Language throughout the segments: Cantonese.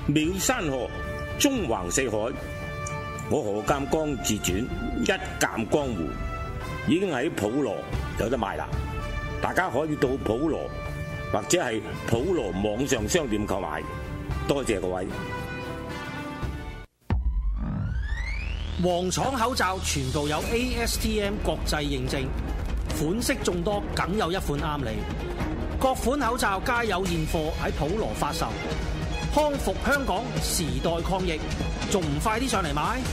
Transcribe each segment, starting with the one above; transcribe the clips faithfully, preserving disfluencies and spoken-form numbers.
妙山河，縱橫四海。我何鑑江自傳一鑑江湖已經喺普羅有得賣啦，大家可以到普羅或者係普羅網上商店購買。多謝各位。 黃廠口罩全部有 A S T M 國際認證，款式眾多，梗有一款啱你。各款口罩皆有現貨喺普羅發售，康復香港，時代抗疫，仲唔快啲上嚟買？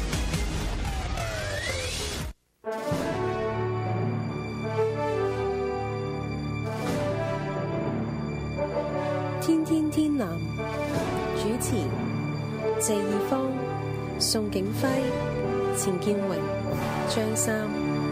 天天天藍主持謝義方、宋景輝、錢建榮、張三。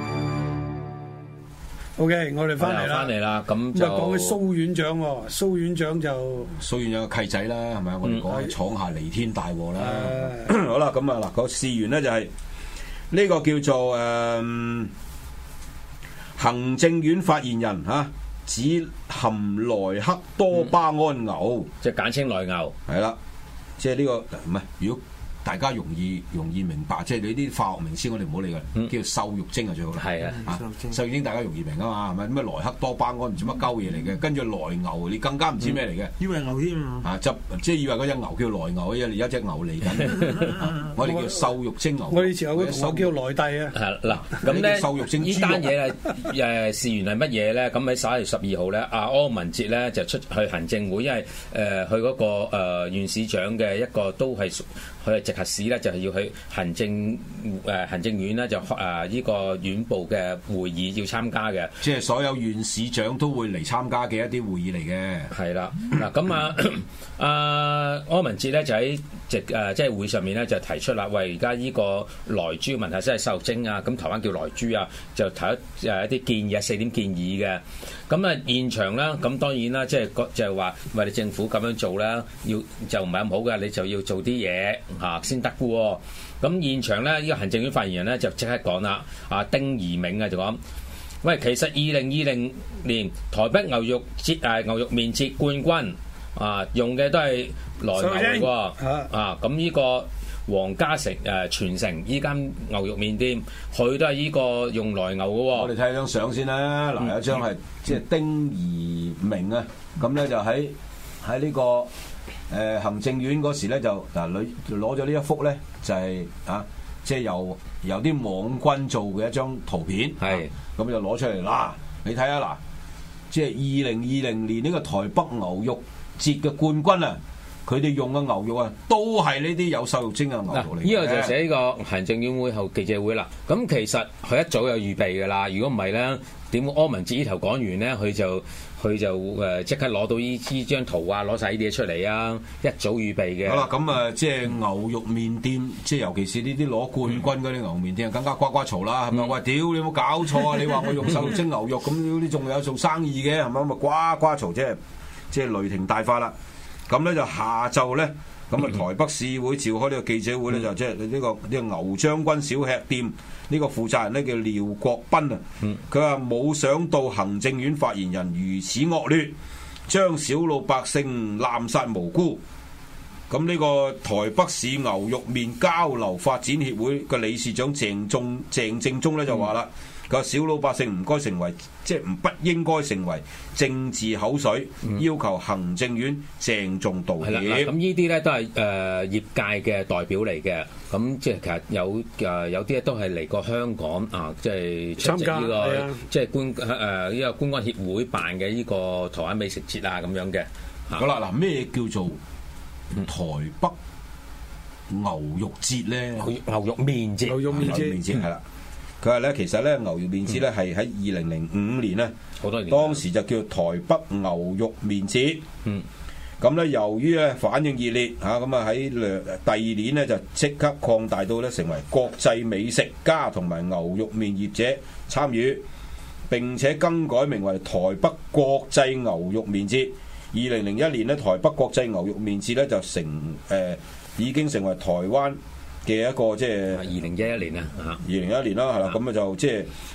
O.K. 我哋翻嚟啦， 翻嚟啦，咁就講起蘇院長喎，蘇院長就蘇院長嘅契仔啦，係咪啊？我哋講闖下彌天大禍啦。 嗯、 好啦，咁啊嗱，個事源咧就係呢個叫做誒、呃、行政院發言人嚇、啊、指含萊克多巴胺牛， 嗯、即係簡稱萊牛，係啦，即係呢、這個唔係如果。大家容易容易明白，即係你啲化學名詞我哋唔好理佢，嗯、叫瘦肉精啊最好啦。係啊，瘦肉精大家容易明啊嘛，係咪咩萊克多巴胺唔知乜鳩嘢嚟嘅，跟住萊牛你更加唔知咩嚟嘅，以為牛添啊！就即係以為嗰隻牛叫萊牛，因為而家隻牛嚟緊，我哋叫瘦肉精牛。 我以前有個同學叫萊帝啊。係嗱， 咁咧瘦肉精呢單嘢咧誒事源係乜嘢咧？咁喺十一月十二號咧，阿柯文哲咧就出去行政會，因為誒佢嗰個誒縣市長嘅一個都係佢係直轄市咧，就係要去行政誒、呃、行政院咧就誒呢、呃這個院部嘅會議要參加嘅， 即係所有縣市長都會嚟參加嘅一啲會議嚟嘅。 係啦，嗱咁啊，阿柯文哲咧就喺直誒即係會上面咧就提出啦，喂而家呢個萊豬嘅問題真係瘦肉精啊，咁台灣叫萊豬啊，就提出誒一啲建議啊，四點建議嘅。咁啊現場啦，咁當然啦，即係就係話喂你政府咁樣做啦，要就唔係咁好嘅，你就要做啲嘢嚇先得嘅喎。咁現場咧，呢個行政院發言人咧就即刻講啦，啊丁怡銘啊就講，喂其實二零二零年台北牛肉節誒牛肉麵節冠軍啊用嘅都係萊牛嚟喎，啊咁呢個黃家成誒傳承呢間牛肉麵店，佢都係呢個用萊牛嘅喎。 我哋睇張相先啦，嗱、嗯、有張係即係丁怡銘啊，咁咧就喺喺呢個誒、呃、行政院嗰時咧就嗱攞攞咗呢一幅咧就係、是、啊即係由由啲網軍做嘅一張圖片，係咁就攞出嚟啦。你睇下嗱，即係二零二零年呢個台北牛肉節嘅冠軍啊！佢哋用嘅牛肉啊，都係呢啲有瘦肉精嘅牛肉嚟嘅。 呢個就寫呢個行政院會後記者會啦。咁其實佢一早有預備㗎啦。如果唔係咧，點柯文哲呢頭講完咧，佢就佢就誒即刻攞到呢呢張圖啊，攞晒呢啲嘢出嚟啊，一早預備嘅。 好啦，咁啊，即係牛肉麵店，即係尤其是呢啲攞冠軍嗰啲牛麵店，更加呱呱嘈啦，係咪？喂，屌你有冇搞錯啊？你話我用瘦肉精牛肉，咁你仲有做生意嘅係咪？咁啊呱呱嘈，即係即係雷霆大發啦。咁咧就下晝咧，咁啊台北市會召開呢個記者會咧，就即係呢個呢個牛將軍小吃店呢個負責人咧叫廖國斌啊，佢話冇想到行政院發言人如此惡劣，將小老百姓濫殺無辜。咁呢個台北市牛肉麵交流發展協會嘅理事長鄭仲鄭正中咧就話啦。佢話小老百姓唔該成為，即係唔不應該成為政治口水，嗯、要求行政院鄭重道歉。 咁呢啲咧都係誒、呃、業界嘅代表嚟嘅，咁即係其實有誒、呃、有啲咧都係嚟過香港啊，即係出席呢、這個即係觀誒呢個觀光協會辦嘅呢個台灣美食節啊咁樣嘅。 好啦，嗱咩叫做台北牛肉節咧？ 牛肉麵節， 牛肉麵節係啦。佢話咧，其實咧牛肉麵節咧係喺二零零五年咧，好多年，當時就叫台北牛肉麵節。嗯，咁咧由於咧反應熱烈嚇，咁啊喺兩第二年咧就即刻擴大到咧成為國際美食家同埋牛肉麵業者參與，並且更改名為台北國際牛肉麵節。二零零一年咧，台北國際牛肉麵節咧就成誒、呃、已經成為台灣嘅一個即係二零一一年啊， 二零一一年啦，係啦，咁啊就即係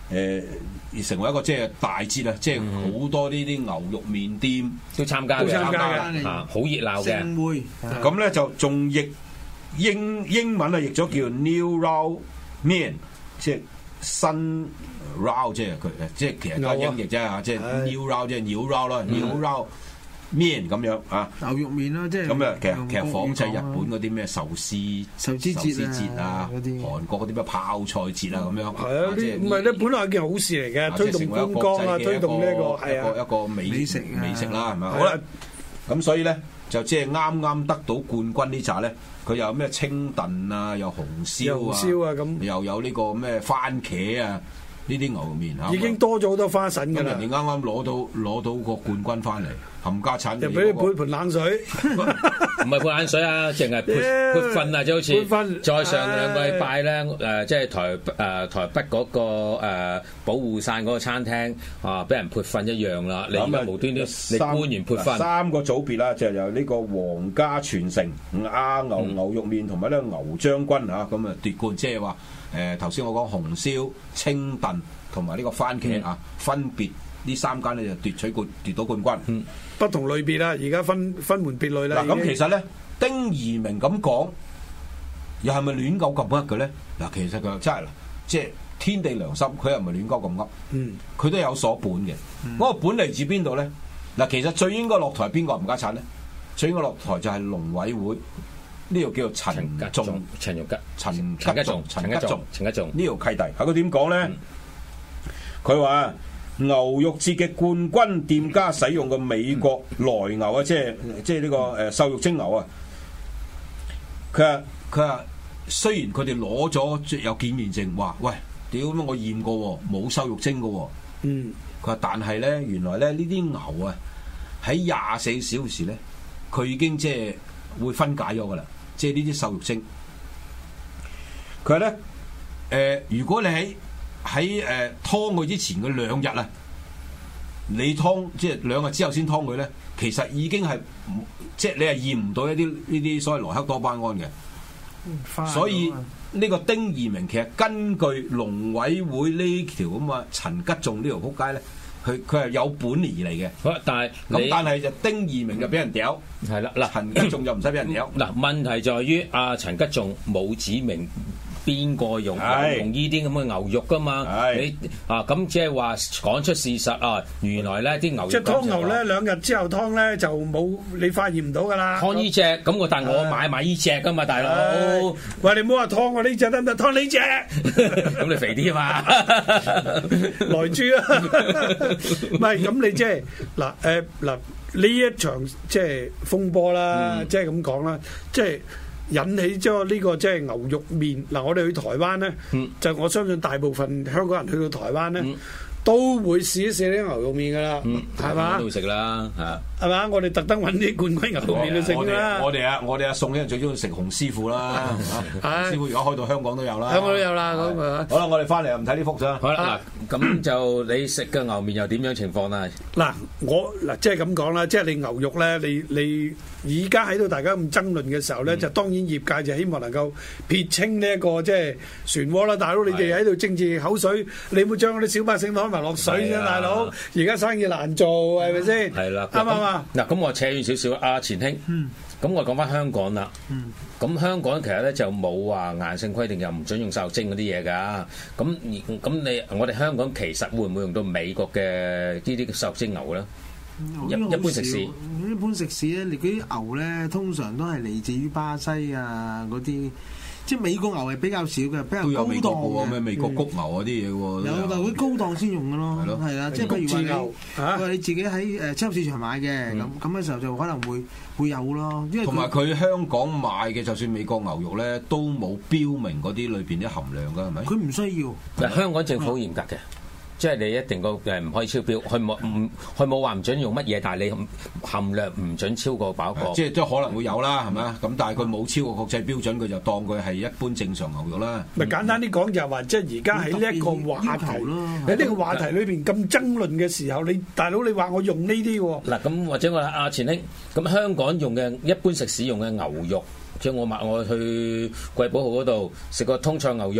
誒。成為一個即係大節啊！即係好多呢啲牛肉麵店都參加嘅，參加嘅，好熱鬧嘅。 盛會咁咧就仲譯英英文啊，譯咗叫 New Rao 麵，即係新 Rao， 即係佢即係其實都係英譯啫嚇，即係 New Rao 即係 New Rao 啦，New Rao 麵咁樣啊， 牛肉麵咯，即係咁啊！其實其實仿製日本嗰啲咩壽司壽司節啊，韓國嗰啲咩泡菜節啊咁樣。 係啊，啲唔係咧，本來係件好事嚟嘅，推動觀光啊，推動呢個係啊一個美食美食啦，係咪？好啦，咁所以咧就即係啱啱得到冠軍呢扎咧，佢又有咩清燉啊，又紅燒啊， 燒啊咁， 又有呢個咩番茄啊。呢啲牛肉麵嚇， 已經多咗好多花神㗎啦！ 人哋啱啱攞到攞到個冠軍翻嚟，冚家產就俾你潑盆冷水， 唔係潑冷水啊，淨係潑潑糞啊，即好似再上兩個禮拜咧，誒即係台誒台北嗰個誒保護傘嗰個餐廳啊，俾人潑糞一樣啦！你而家無端端你官員潑糞， 三個組別啦，就由呢個皇家傳承、阿牛牛肉麵同埋呢個牛將軍嚇咁啊奪冠，即係話。誒頭先我講紅燒、清燉同埋呢個番茄啊，嗯、分別呢三間咧就奪取冠奪到冠軍。 嗯，不同類別啦，而家分分門別類啦。 嗱咁其實咧，丁怡明咁講，又係咪亂鳩咁噏嘅咧？嗱，其實佢真係即係天地良心，佢又唔係亂鳩咁噏。嗯，佢都有所本嘅。嗰、嗯、個本嚟自邊度咧？嗱，其實最應該落台邊個冚家產咧？最應該落台就係農委會。呢條叫做陳吉仲、 陳玉吉、 陳陳吉仲、 陳吉仲、 陳吉仲呢條契弟，係佢點講咧？佢話、嗯、牛肉節嘅冠軍店家使用嘅美國來牛啊，即係即係呢個誒瘦肉精牛啊。佢話佢話雖然佢哋攞咗有檢驗證，話喂，屌乜我驗過冇瘦肉精嘅。嗯，佢話但係咧，原來咧呢啲牛啊喺廿四小時咧，佢已經即係會分解咗噶啦。即係呢啲瘦肉精，佢話咧，誒、呃，如果你喺喺誒劏佢之前嘅兩日啊，你劏即係兩日之後先劏佢咧，其實已經係即係你係驗唔到一啲呢啲所謂萊克多巴胺嘅，嗯、所以呢個丁怡明其實根據農委會呢條咁啊陳吉仲呢條撲街咧。佢佢係有本而嚟嘅， 但係咁但係就丁怡明就俾人屌， 係啦嗱， 陳吉仲就唔使俾人屌。 嗱，問題在於阿陳吉仲冇指明邊個用用呢啲咁嘅牛肉噶嘛？你啊咁即係話講出事實啊，原來咧啲牛肉即係劏牛咧兩日之後劏咧就冇你發現唔到噶啦。 劏呢隻咁我但係我買埋呢隻噶嘛，大佬。 喂，你唔好話劏我呢隻得唔得？劏呢隻。 咁你肥啲嘛？ 來豬啊！唔係咁你即係嗱誒嗱呢一場即係風波啦，即係咁講啦，即係。引起咗呢個即係牛肉麵嗱，我哋去台灣咧，嗯、就我相信大部分香港人去到台灣咧，嗯、都會試一試啲牛肉麵噶啦，係嘛、嗯？都食啦，嚇係嘛？我哋特登揾啲冠軍牛肉麵去食啦。 我哋啊，我哋阿宋咧最中意食洪師傅啦，洪師傅而家開到香港都有啦， 香港都有啦咁啊。 好啦，我哋翻嚟又唔睇呢幅咋。 好啦，嗱咁就你食嘅牛麵又點樣情況啊？ 嗱，我嗱即係咁講啦，即係你牛肉咧，你你。而家喺度大家咁爭論嘅時候咧，嗯、就當然業界就希望能夠撇清呢一個即係漩渦啦。大佬，你哋喺度政治口水，你冇將嗰啲小百姓攞埋落水啫，啊、大佬。而家生意難做，係咪先？係啦，啱唔啱啊？ 嗱，咁我扯遠少少，阿錢兄，咁、嗯、我講翻香港啦。咁、嗯、香港其實咧就冇話硬性規定，又唔準用瘦肉精嗰啲嘢㗎。咁咁你我哋香港其實會唔會用到美國嘅呢啲瘦肉精牛咧？一一般食肆， 一般食肆咧，你嗰啲牛咧，通常都係嚟自於巴西啊嗰啲，即係美國牛係比較少嘅，比較高檔嘅。都有美國嘅咩美國谷牛嗰啲嘢喎。有，但係佢高檔先用嘅咯。係咯，係啦，即係譬如話你，話你自己喺誒超級市場買嘅，咁咁嘅時候就可能會會有咯。因為同埋佢香港買嘅，就算美國牛肉咧，都冇標明嗰啲裏邊啲含量㗎，係咪？佢唔需要。 嗱，香港政府好嚴格嘅。即係你一定個誒唔可以超標，佢冇唔佢冇話唔準用乜嘢，但係你含量唔準超過飽個。 即係都可能會有啦，係咪啊？咁但係佢冇超過國際標準，佢就當佢係一般正常牛肉啦。 咪、嗯、簡單啲講就係話，即係而家喺呢一個話題喺呢個話題裏邊咁爭論嘅時候，你大佬你話我用呢啲喎？ 嗱咁或者我阿錢兄咁香港用嘅一般食肆用嘅牛肉，即係我買我去貴寶號嗰度食個通菜牛肉。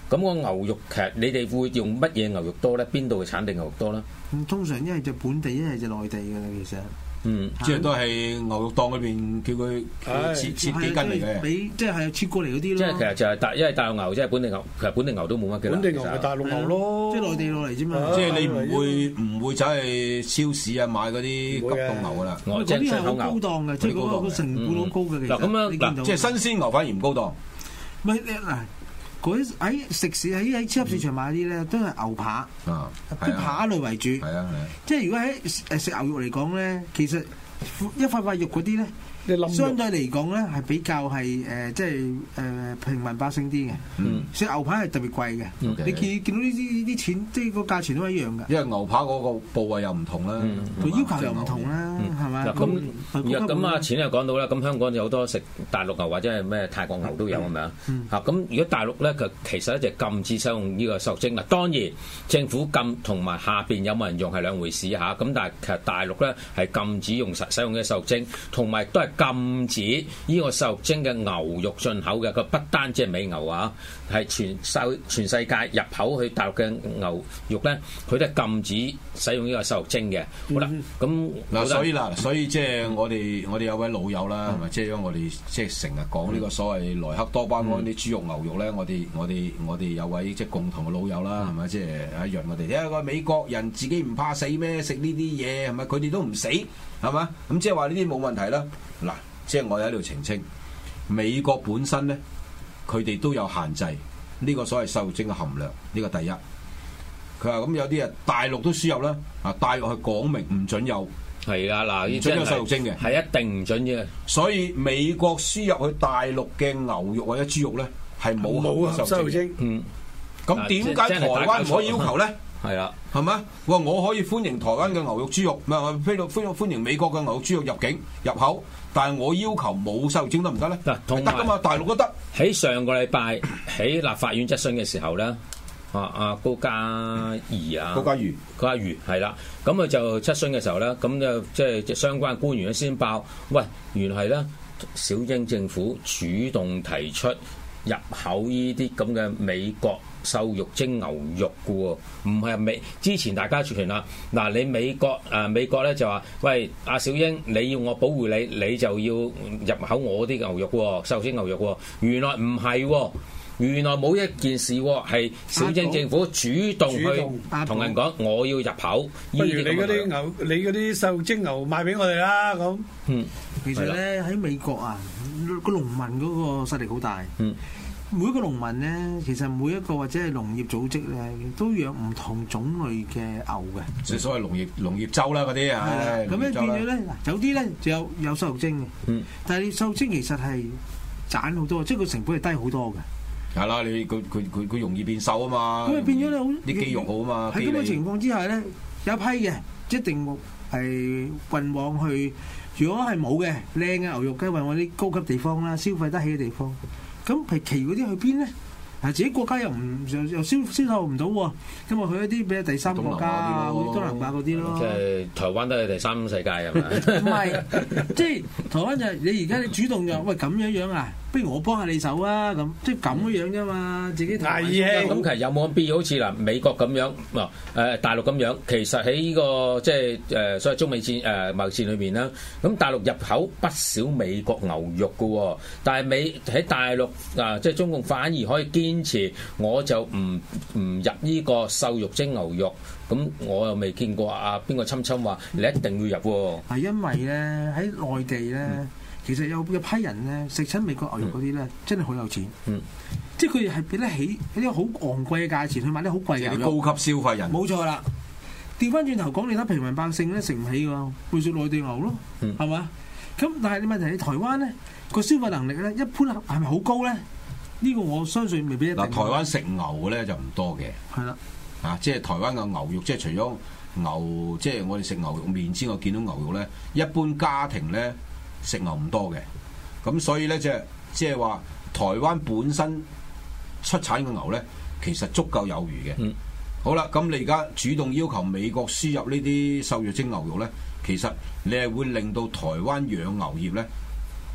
咁個牛肉其實你哋會用乜嘢牛肉多咧？邊度嘅產地牛肉多咧？ 咁通常一係就本地，一係就內地㗎啦，其實。 嗯， 即係都係牛肉檔嗰邊叫佢切切幾斤嚟嘅， 俾即係切過嚟嗰啲咯。 即係其實就係大，因為大陸牛即係本地牛，其實本地牛都冇乜嘅啦。 本地牛咪大陸牛咯， 即係內地落嚟啫嘛。 即係你唔會唔會走去超市啊買嗰啲急凍牛噶啦。 嗰啲係好高檔嘅，即係嗰個成本好高嘅。其實嗱咁樣嗱， 即係新鮮牛反而唔高檔。 唔係嗱。嗰啲喺食肆喺喺超級市場買啲咧，都係牛扒，啲扒類為主。 係啊係啊， 即係如果喺誒食牛肉嚟講咧，其實一塊塊肉嗰啲咧。相對嚟講咧，係比較係誒，即係誒平民百姓啲嘅。食牛排係特別貴嘅。你見見到呢啲啲錢，即係個價錢都一樣嘅。 因為牛扒嗰個部位又唔同啦， 佢要求又唔同啦，係咪？ 咁咁啊，錢又講到啦。咁香港有好多食大陸牛或者係咩泰國牛都有係咪啊？嚇咁如果大陸咧，佢其實咧就禁止使用呢個瘦肉精啦。當然政府禁同埋下邊有冇人用係兩回事嚇。咁但係其實大陸咧係禁止用實使用嘅瘦肉精，同埋都係禁止呢個瘦肉精嘅牛肉進口嘅，佢不單止係美牛啊，係全世全世界入口去大陸嘅牛肉咧，佢都係禁止使用呢個瘦肉精嘅。好啦，咁嗱，所以嗱，所以即係我哋我哋有位老友啦，係咪？即係因為我哋即係成日講呢個所謂萊克多巴胺啲豬肉牛肉咧，我哋我哋我哋有位即係共同嘅老友啦，係咪？即係一樣我哋，因為個美國人自己唔怕死咩？食呢啲嘢係咪？佢哋都唔死係嘛？咁即係話呢啲冇問題啦。嗱。即係我喺度澄清，美國本身咧，佢哋都有限制呢、呢個所謂瘦肉精嘅含量，呢、呢個第一。佢話咁有啲啊，大陸都輸入啦，啊大陸係講明唔準有， 係啊嗱， 唔準有瘦肉精嘅， 係一定唔準嘅。 所以美國輸入去大陸嘅牛肉或者豬肉咧，係冇冇瘦肉精。嗯，咁點解台灣唔可以要求咧？ 係啦， 係咪？我我可以歡迎台灣嘅牛肉豬肉，唔係飛到飛到歡迎美國嘅牛肉豬肉入境入口，但係我要求冇瘦肉精得唔得咧？嗱，同得噶嘛，大陸都得。喺上個禮拜喺立法院質詢嘅時候咧，啊啊高嘉瑜啊， 高嘉瑜， 高嘉瑜係啦，咁佢就質詢嘅時候咧，咁就即係相關官員先爆，喂，原來咧小英政府主動提出入口呢啲咁嘅美國瘦肉精牛肉嘅喎，唔係美之前大家傳啦。嗱，你美國誒、呃、美國咧就話，喂，阿小英，你要我保護你，你就要入口我啲牛肉喎，瘦肉精牛肉喎。原來唔係喎，原來冇一件事喎，係小英政府主動去同人講，我要入口。 不如你嗰啲牛，你嗰啲瘦肉精牛賣俾我哋啦咁。 嗯，其實咧喺美國啊，個農民嗰個勢力好大。嗯。每一個農民咧，其實每一個或者係農業組織咧，都養唔同種類嘅牛嘅。 即係所謂農業農業州啦嗰啲啊。係啦。咁樣變咗咧， 有啲咧就有有瘦肉精嘅。嗯。但係瘦肉精其實係賺好多，即係個成本係低好多嘅。係啦，你佢佢佢佢容易變瘦啊嘛。咁啊變咗咧好啲肌肉好啊嘛。喺咁嘅情況之下咧，有一批嘅一定係運往去。如果係冇嘅靚嘅牛肉，梗係運往啲高級地方啦，消費得起嘅地方。咁譬如其餘嗰啲去邊咧？嗱，自己國家又唔又又銷銷售唔到喎，咁啊去一啲比較第三國家啊，東南亞嗰啲咯。 即係台灣都係第三世界係咪？ 唔係，即係台灣就係你而家你主動就喂咁樣樣啊，不如我幫下你手啊咁，即係咁樣啫嘛，自己大嘢。咁其實有冇必要好似嗱美國咁樣嗱誒大陸咁樣？其實喺呢個即係誒所謂中美戰誒貿易戰裏面啦，咁大陸入口不少美國牛肉㗎喎，但係美喺大陸啊即係中共反而可以堅持我就唔唔入呢個瘦肉精牛肉，咁我又未見過啊邊個侵侵話你一定要入喎。 係因為咧喺內地咧，嗯、其實有有批人咧食親美國牛肉嗰啲咧，嗯、真係好有錢。嗯，即係佢哋係俾得起一啲好昂貴嘅價錢去買啲好貴嘅牛肉。 高級消費人。冇錯啦。調翻轉頭講，你睇平民百姓咧食唔起㗎，會食內地牛咯，係嘛、嗯？咁但係你問題喺台灣咧個消費能力咧，一般係咪好高咧？呢個我相信未必一定。嗱， 台灣食牛嘅咧就唔多嘅。係啦的，啊，即係台灣嘅牛肉，即係除咗牛，即係我哋食牛肉麵之外，見到牛肉咧，一般家庭咧食牛唔多嘅。咁所以咧，即係即係話，台灣本身出產嘅牛咧，其實足夠有餘嘅。嗯。好啦，咁你而家主動要求美國輸入呢啲瘦肉精牛肉咧，其實你係會令到台灣養牛業咧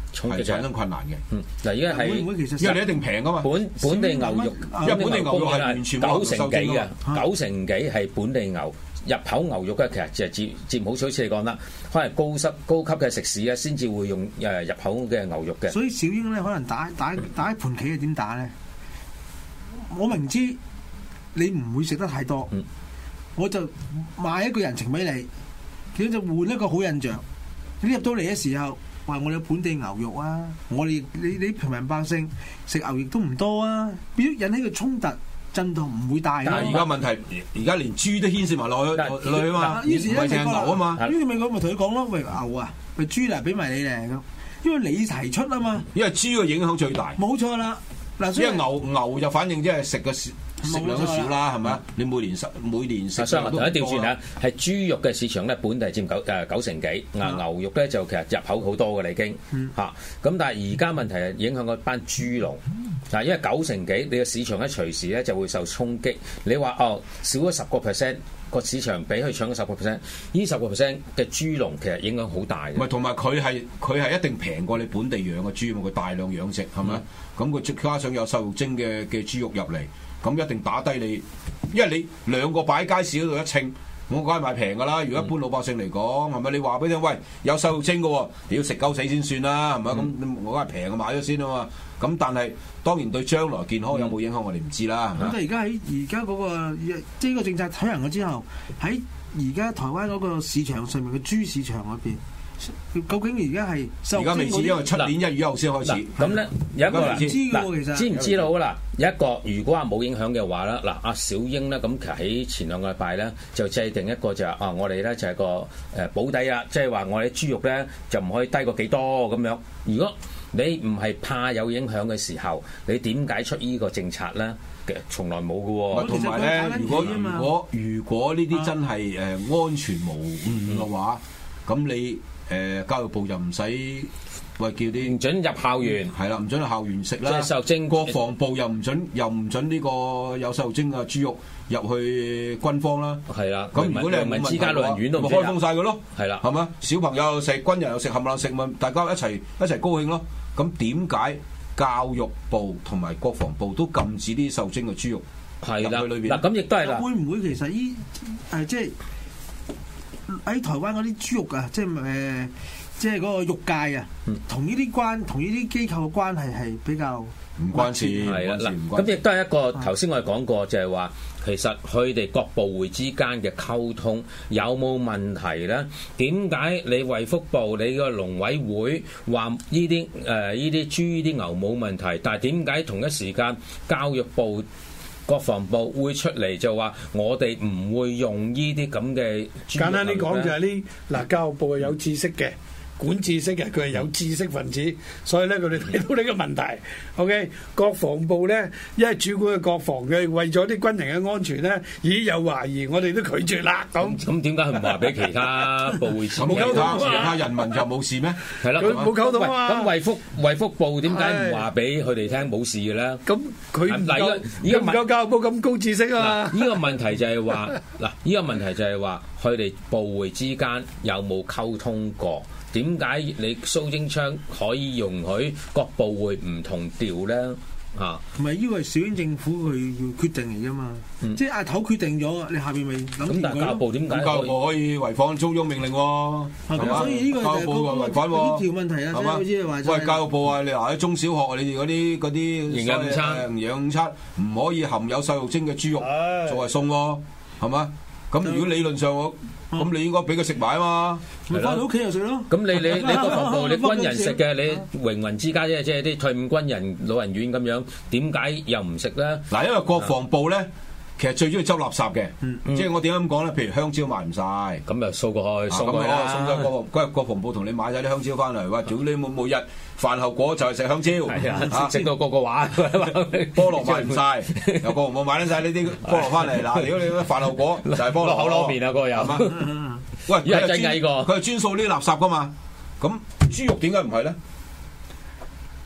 係產生困難嘅。 嗯，嗱，而家係會唔會其實因為你一定平噶嘛。 本本地牛肉， 因為本地牛肉係完全冇九成幾嘅， 啊九成幾係本地牛。入口牛肉咧，其實就係佔佔好少，好似你講啦，可能高級高級嘅食肆咧，先至會用誒入口嘅牛肉嘅。 所以小英咧，可能打打打一盤棋係點打咧？我明知你唔會食得太多， 嗯、 我就賣一個人情俾你，咁就換一個好印象。你入到嚟嘅時候，話我哋有本地牛肉啊，我哋你你平民百姓食牛肉都唔多啊，變咗引起個衝突。震動唔會大， 但係而家問題，而家連豬都牽涉埋落去落去啊嘛， 於是唔係淨係牛啊嘛。 於是咪我咪同佢講咯，喂牛啊，喂豬嚟俾埋你嚟咁，因為你提出啊嘛。 因為豬嘅影響最大。 冇錯啦，嗱， 因為牛牛就反正即係食嘅食量都少啦，係咪啊？你每年食每年食相同一調轉啊，係豬肉嘅市場咧，本地佔九誒九成幾，嗱牛肉咧就其實入口好多嘅啦已經嚇。咁但係而家問題係影響嗰班豬農。嗱，因為九成幾，你個市場咧隨時咧就會受衝擊。你話哦少咗十個 percent，個市場俾佢搶咗十個 percent，呢十個 percent 嘅豬農其實影響好大嘅。 唔係，同埋佢係佢係一定平過你本地養嘅豬，佢大量養殖係咪？咁佢、嗯、加上有瘦肉精嘅嘅豬肉入嚟，咁一定打低你。因為你兩個擺街市嗰度一稱，我梗係賣平㗎啦。如果一般老百姓嚟講，係咪？你話俾你聽，喂有瘦肉精嘅喎，你要食鳩死先算啦，係咪？咁、嗯、我梗係平嘅買咗先啊嘛。咁但係當然對將來健康有冇影響，我哋唔知啦。 咁但係而家喺而家嗰個即係呢個政策推行咗之後，喺而家台灣嗰個市場上面嘅豬市場嗰邊，究竟而家係而家未知，因為出年一月一號先開始。 咁咧有一個唔知嘅喎，其實知唔知道啦？有一個如果話冇影響嘅話咧，嗱阿小英咧，咁其實喺前兩個禮拜咧就制定一個就係、是、啊，我哋咧就係個誒保底啊，即係話我哋豬肉咧就唔可以低過幾多咁樣。如果你唔係怕有影響嘅時候，你點解出呢個政策咧？其實從來冇嘅喎。 同埋咧，如果如果如果呢啲真係誒安全無誤嘅話，咁、嗯、你誒、呃、教育部就唔使喂叫啲唔準入校園， 係啦，唔準入校園食啦。 即係瘦肉精， 國防部又唔準，又唔準呢個有瘦肉精嘅豬肉入去軍方啦。係啦，咁如果你係冇問題嘅話，咪開封晒佢咯。係啦，係嘛？小朋友又食，軍人又食，冚唪唥食，咪大家一齊一齊高興咯。咁點解教育部同埋國防部都禁止啲受精嘅豬肉入去裏邊？ 嗱，咁亦都係啦。 會唔會其實依誒即係喺台灣嗰啲豬肉啊，即係誒、呃、即係嗰個肉界啊，同呢啲關同呢啲機構嘅關係係比較唔關事，係啦。 嗱，咁亦都係一個頭先我哋講過，就係話其實佢哋各部會之間嘅溝通有冇問題咧？點解你衛福部你個農委會話呢啲誒呢啲豬呢啲牛冇問題，但係點解同一時間教育部、國防部會出嚟就話我哋唔會用呢啲咁嘅？ 簡單啲講就係呢嗱，教育部係有知識嘅。管知識嘅，佢係有知識分子，所以咧佢哋睇到呢個問題。OK， 國防部咧，因為主管嘅國防嘅，為咗啲軍人嘅安全咧，咦有懷疑，我哋都拒絕啦。咁咁點解佢唔話俾其他部會知？ 咁其他其他人民就冇事咩？ 係啦， 佢冇溝通啊嘛。 咁衛福衛福部點解唔話俾佢哋聽冇事嘅咧？ 咁佢唔夠，佢唔夠教育部咁高知識啊嘛。 呢個問題就係話嗱，呢個問題就係話佢哋部會之間有冇溝通過？點解你蘇貞昌可以容許各部會唔同調咧？啊， 同埋呢個係小英政府佢決定嚟噶嘛？嗯、即係阿頭決定咗，你下邊咪諗住佢咯。咁但係教育部點解？ 教育部可以違反中央命令喎，係嘛？ 所以呢個就係個違反喎呢條問題啊， 係嘛？ 即係話喂，教育部啊，你話喺中小學你哋嗰啲嗰啲營養午餐， 營養午餐唔可以含有瘦肉精嘅豬肉作為餸喎，係嘛？咁如果理論上我咁你應該俾佢食埋啊嘛， 咪翻到屋企就食咯。 咁你你你國防部你軍人食嘅，你榮雲之家啫，即係啲退伍軍人老人院咁樣，點解又唔食咧？ 嗱，因為國防部咧，其實最中意執垃圾嘅，即係我點解咁講咧？譬如香蕉賣唔晒， 咁就掃過去，送過去啦。 送咗國國國防部同你買晒啲香蕉翻嚟，話屌你每每日飯後果就係食香蕉， 食到個個話菠蘿賣唔晒，有國防部買得晒呢啲菠蘿翻嚟。嗱，如果你飯後果就係菠蘿口攞面啊，嗰個有嘛？喂，佢係專佢係專掃呢啲垃圾噶嘛？咁豬肉點解唔係咧？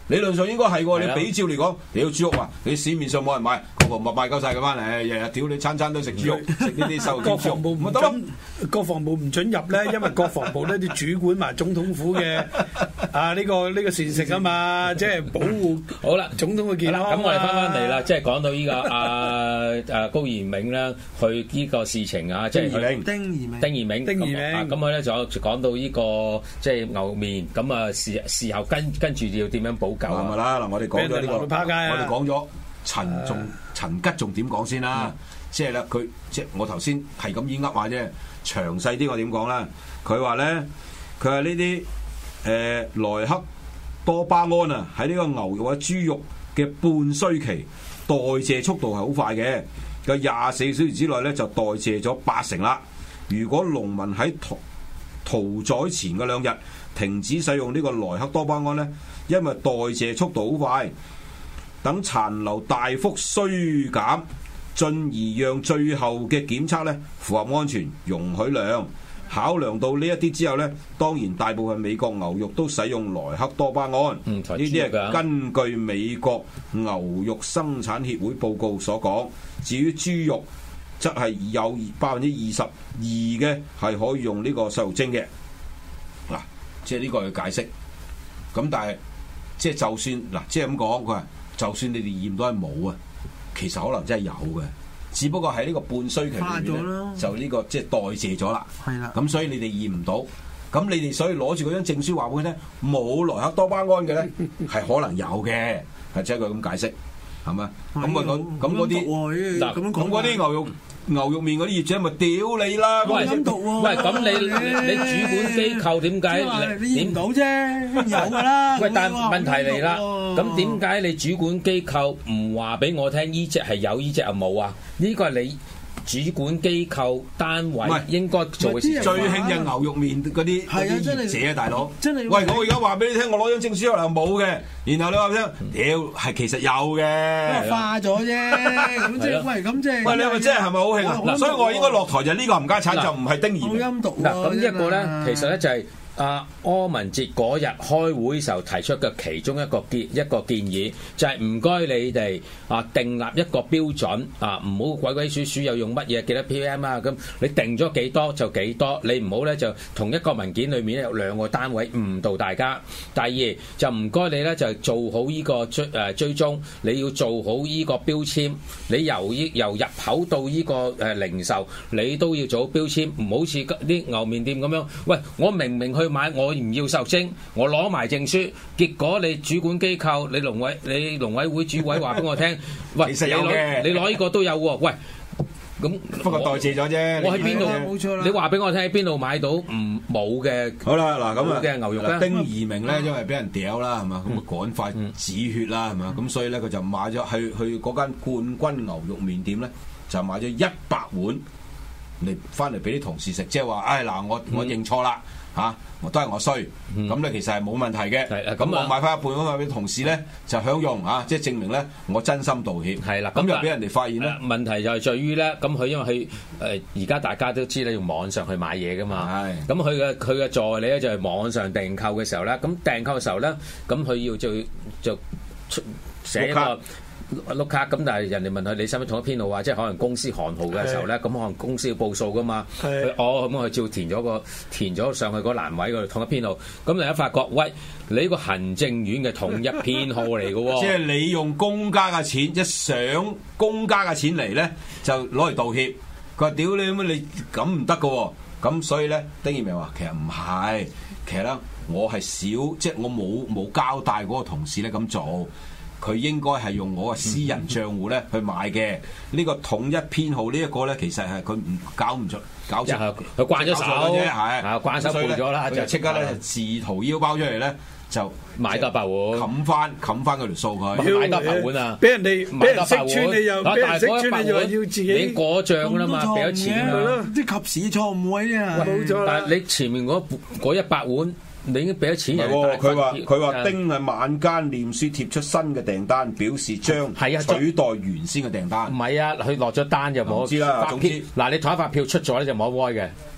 理論上應該係喎， 係啊你比照嚟講，屌豬肉啊，你市面上冇人買，個個咪賣鳩晒佢翻嚟，日日屌你餐餐都食豬肉，食呢啲瘦國豬肉， 防部唔咪得咯。 準，國防部唔準入咧，因為國防部咧啲主管埋總統府嘅啊呢個呢個膳食啊嘛，即係保護好啦， 總統嘅健康啊嘛。 咁我哋翻翻嚟啦，即係講到依個阿阿高賢明咧，佢呢個事情啊，即係佢丁怡銘， 丁怡銘， 丁怡銘咁佢咧就講到呢個即係牛面，咁啊事事後跟跟住要點樣補救啊？ 咁咪啦，嗱我哋講咗呢個， 俾人流到趴街啊我哋講咗陳仲陳吉仲點講先啦，即係咧佢即係我頭先係咁意噏話啫，詳細啲我點講啦？佢話咧，佢話呢啲誒萊克多巴胺啊，喺呢個牛肉或者豬肉嘅半衰期，代謝速度係好快嘅，佢廿四小時之內咧就代謝咗八成啦。如果農民喺屠屠宰前嘅兩日停止使用呢個萊克多巴胺咧，因為代謝速度好快，等殘留大幅衰減，進而讓最後嘅檢測咧符合安全容許量。考量到呢一啲之後咧，當然大部分美國牛肉都使用萊克多巴胺。呢啲係根據美國牛肉生產協會報告所講。至於豬肉，則係有百分之二十二嘅係可以用呢個瘦肉精嘅。嗱，即係呢個嘅解釋。咁但係即係就算嗱，即係咁講，佢話就算你哋驗到係冇啊，其實可能真係有嘅。只不過喺呢個半衰期裏面咧，就呢個即係代謝咗啦。 係啦， 咁所以你哋驗唔到，咁你哋所以攞住嗰張證書話俾佢聽，冇萊克多巴胺嘅咧，係可能有嘅，係即係佢咁解釋，係咪？咁啊咁咁嗰啲嗱，咁嗰啲牛肉牛肉麵嗰啲業者咪屌你啦！ 喂喂，咁你你主管機構點解驗唔到啫？有㗎啦。 喂，但問題嚟啦，咁點解你主管機構唔話俾我聽？依隻係有，依隻係冇啊？呢個係你主管機構單位應該做嘅事。 最興嘅牛肉麵嗰啲嗰啲業者啊，大佬。 真係。 喂，我而家話俾你聽，我攞張證書可能冇嘅，然後你話俾我聽，屌係其實有嘅。 化咗啫，咁即係喂，咁即係。 喂，你係咪真係係咪好興啊？嗱，所以我應該落台就呢個冚家產就唔係丁怡。 好陰毒嗱，咁一個咧，其實咧就係。阿柯文哲嗰日開會時候提出嘅其中一個建一個建議，就係唔該你哋啊訂立一個標準啊，唔好鬼鬼祟祟又用乜嘢幾多 P M 啊，咁你定咗幾多就幾多，你唔好咧就同一個文件裏面有兩個單位誤導大家。第二就唔該你咧就做好呢個追誒追蹤，你要做好呢個標籤，你由依由入口到呢個誒零售，你都要做好標籤，唔好似啲牛麵店咁樣。喂，我明明去。去買我唔要瘦肉精，我攞埋證書，結果你主管機構，你農委你農委會主委話俾我聽，喂， 其實有嘅， 你攞呢個都有喎，喂，咁不過代謝咗啫。 我喺邊度？冇錯啦。你話俾我聽喺邊度買到唔冇嘅？ 好啦，嗱咁啊， 嘅牛肉咧， 丁怡銘咧，因為俾人屌啦，係嘛，咁啊趕快止血啦，係嘛，咁所以咧佢就買咗去去嗰間冠軍牛肉麵店咧，就買咗一百碗嚟翻嚟俾啲同事食，即係話，唉嗱，我我認錯啦。嚇，我都係我衰，咁咧其實係冇問題嘅。咁我買翻一半咁啊，俾同事咧就享用嚇，即係證明咧我真心道歉。 係啦， 咁又俾人哋發現咧。 問題就係在於咧，咁佢因為佢誒而家大家都知咧，用網上去買嘢噶嘛。係。咁佢嘅佢嘅助理咧就係網上訂購嘅時候咧，咁訂購嘅時候咧，咁佢要就就出寫一個。碌卡咁，但係人哋問佢你使唔使同一編號啊？即係可能公司行號嘅時候咧，咁可能公司要報數噶嘛。佢哦咁，佢照填咗個填咗上去嗰欄位嗰度同一編號。咁你一發覺，喂，你呢個行政院嘅統一編號嚟嘅喎。即係你用公家嘅錢，一上公家嘅錢嚟咧，就攞嚟道歉。佢話：屌你咁你咁唔得嘅喎。咁所以咧，丁怡銘話其實唔係，其實咧我係少，即係我冇冇交代嗰個同事咧咁做。佢應該係用我個私人帳戶咧去買嘅，呢個統一編號呢一個咧，其實係佢唔搞唔出，搞錯， 佢慣咗手啫，係慣手背咗啦， 就即刻咧自掏腰包出嚟咧，就買多百碗， 冚翻冚翻嗰條數佢， 買多百碗啊！ 俾人哋俾人識穿你又俾人識穿你就話要自己， 你過帳啦嘛，俾咗錢啦， 即係及時錯誤位啊！ 冇錯啦。 但係你前面嗰嗰一百碗。你已經俾咗錢人， 佢話佢話丁係晚間念書貼出新嘅訂單，表示將取代原先嘅訂單。 唔係啊，佢落咗單就冇。 知啦，總之嗱，你台發票出咗咧就冇得開嘅。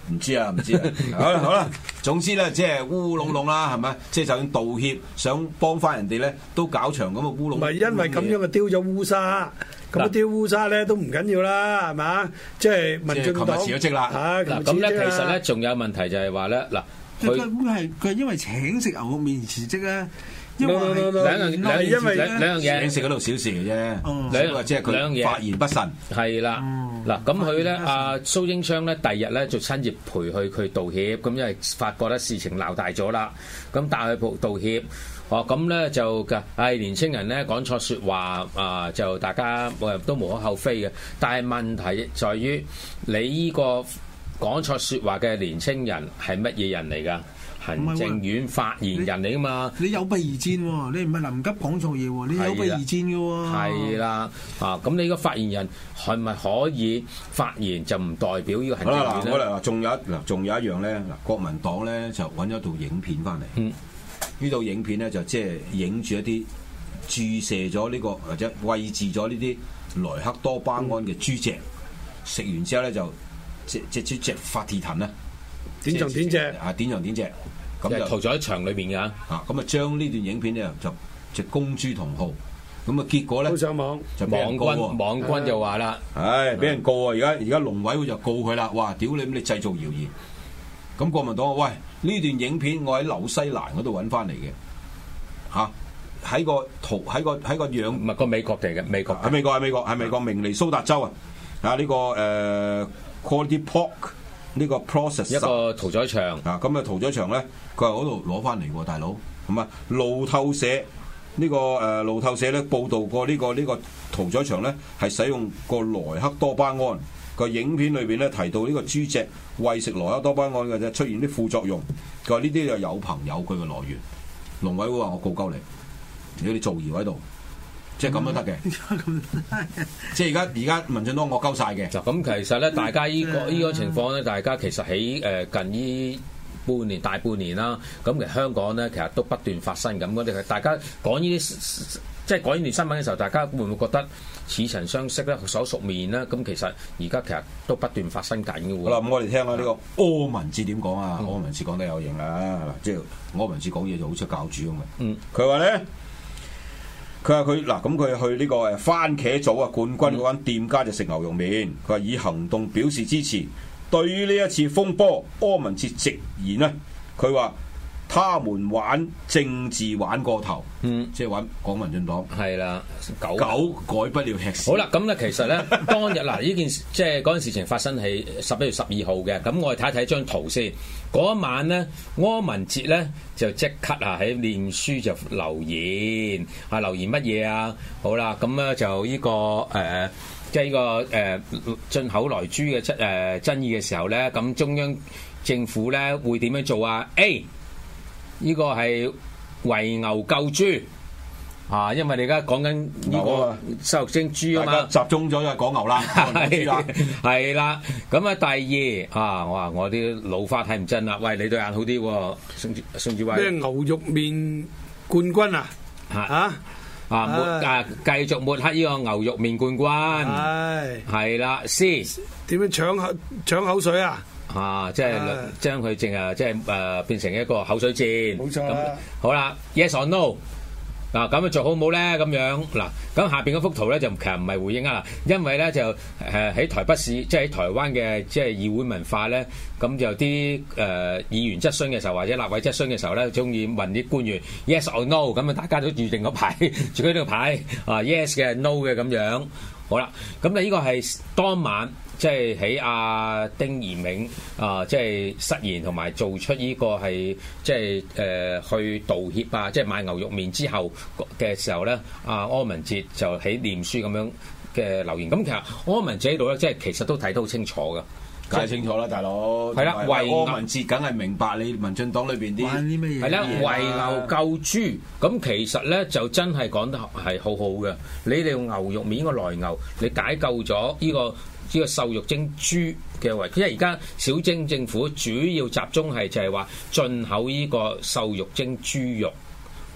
唔知啊，唔知啊。好啦好啦，總之咧，即係烏烏龍龍啦，係咪？即係就算道歉，想幫翻人哋咧，都搞場咁嘅烏龍。 唔係因為咁樣就丟咗烏沙，咁啊丟烏沙咧都唔緊要啦，係嘛？即係民進黨即係琴日辭咗職啦。 嗱咁咧，其實咧仲有問題就係話咧，嗱， 佢係佢係因為請食牛肉麵辭職咧。因為兩樣兩因為兩樣嘢， 請食嗰度小事嘅啫，兩個即係佢發言不慎。 係啦，嗱咁佢咧，阿蘇貞昌咧，第二日咧就親自陪佢佢道歉，咁因為發覺咧事情鬧大咗啦，咁帶佢道歉，哦咁咧就嘅，唉年青人咧講錯説話啊，就大家都無可厚非嘅，但係問題在於你呢個講錯説話嘅年青人係乜嘢人嚟㗎？行政院發言人嚟噶嘛？ 你有備而戰喎，你唔係臨急講錯嘢喎，你有備而戰嘅喎。 係啦，啊咁你個發言人係咪可以發言就唔代表呢個行政院咧？ 好啦，嗱，仲有嗱，仲有一樣咧，嗱，國民黨咧就揾咗套影片翻嚟。嗯，呢套影片咧就即係影住一啲注射咗呢、這個或者餵飼咗呢啲萊克多巴胺嘅豬隻，食、嗯、完之後咧就隻隻豬隻發蹄騰啊！ 點長點隻啊！點長點隻咁就塗咗喺牆裏邊㗎。 啊！咁啊，將呢段影片咧就就公諸同好。咁啊，結果咧上網就網軍網軍就話啦， 唉，俾人告啊！而家而家農委會就告佢啦。哇！屌你咁你製造謠言。咁國民黨話：喂，呢段影片我喺紐西蘭嗰度揾翻嚟嘅。嚇、啊！喺個圖喺個喺個樣唔係個美國嚟嘅，美國喺美國喺美國喺美國明尼蘇達州啊！啊呢、這個誒、呃、Quality Pork。呢個 process 一個屠宰場啊，咁啊屠宰場咧，佢係嗰度攞翻嚟喎，大佬。咁啊，路透社呢、呢個誒、呃、路透社咧報導過呢、呢個呢、呢個屠宰場咧係使用過萊克多巴胺。個影片裏邊咧提到呢個豬隻餵食萊克多巴胺嘅啫，出現啲副作用。佢話呢啲就有朋友佢嘅來源。農委會話我告鳩你，如果你造謠喺度。即係咁都得嘅，即係而家而家民進黨惡鳩晒嘅。 嗱咁其實咧，大家依、呢個依、呢個情況咧，大家其實喺誒近呢半年大半年啦，咁其實香港咧其實都不斷發生咁。我哋大家講呢啲即係講呢段新聞嘅時候，大家會唔會覺得似曾相識咧、熟手熟面咧？咁其實而家其實都不斷發生緊嘅喎。 好啦，咁我哋聽下呢個柯文哲點講啊？柯文哲講得有型啦，即係柯文哲講嘢就好似教主咁嘅。嗯，佢話咧。佢話佢嗱咁佢去呢個誒番茄組啊冠軍嗰間店家就食牛肉麵，佢話以行動表示支持。對於呢一次風波，柯文哲直言咧，佢話他們玩政治玩過頭，嗯，即係玩講民進黨係啦，狗狗改不了吃屎。 好啦，咁咧其實咧當日嗱呢件事即係嗰陣事情發生喺十一月十二號嘅，咁我哋睇一睇張圖先。嗰一晚咧，柯文哲咧就即刻啊喺臉書就留言啊，留言乜嘢啊？好啦，咁咧就呢、這個誒、呃，即係呢、這個誒、呃、進口萊豬嘅爭誒爭議嘅時候咧，咁中央政府咧會點樣做啊 ？A 呢個係為牛救豬。啊，因為你而家講緊呢個瘦肉精豬啊嘛， 集中咗就講牛啦， 係啦。咁啊，第二啊，我話我啲老花睇唔真啦。喂，你對眼好啲喎，宋宋志偉。 咩牛肉麵冠軍啊？ 嚇啊啊！抹啊，繼續抹黑呢個牛肉麵冠軍。係係啦，C 點樣搶口搶口水啊？ 啊，即係將佢淨係即係誒變成一個口水戰。 冇錯啦。 好啦 ，Yes or No？嗱咁啊做好冇咧咁樣嗱，咁下邊嗰幅圖咧就其實唔係回應啊，因為咧就誒喺台北市即係喺台灣嘅即係議會文化咧，咁就啲誒議員質詢嘅時候或者立委質詢嘅時候咧，中意問啲官員 yes or no， 咁啊大家都預定個牌，住佢呢個牌啊 yes 嘅 no 嘅咁樣，好啦，咁啊呢個係當晚。即係喺阿丁怡銘啊，即係失言同埋做出呢個係即係誒、呃、去道歉啊，即係買牛肉麵之後嘅時候咧，阿柯文哲就喺臉書咁樣嘅留言。咁其實柯文哲喺度咧，即係其實都睇得好清楚㗎， 梗係清楚啦，大佬。係啦，為柯文哲梗係明白你民進黨裏邊啲啲乜嘢。 係啦，為牛救豬。咁其實咧就真係講得係好好嘅。你哋用牛肉麵個萊牛，你解救咗呢、這個。呢個瘦肉精豬嘅為，因為而家小英政府主要集中係就係話進口呢個瘦肉精豬肉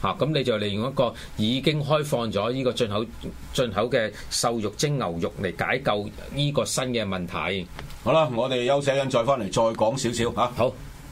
嚇，咁你就利用一個已經開放咗呢個進口進口嘅瘦肉精牛肉嚟解救呢個新嘅問題。 好啦，我哋休息一陣再翻嚟再講少少嚇。 好。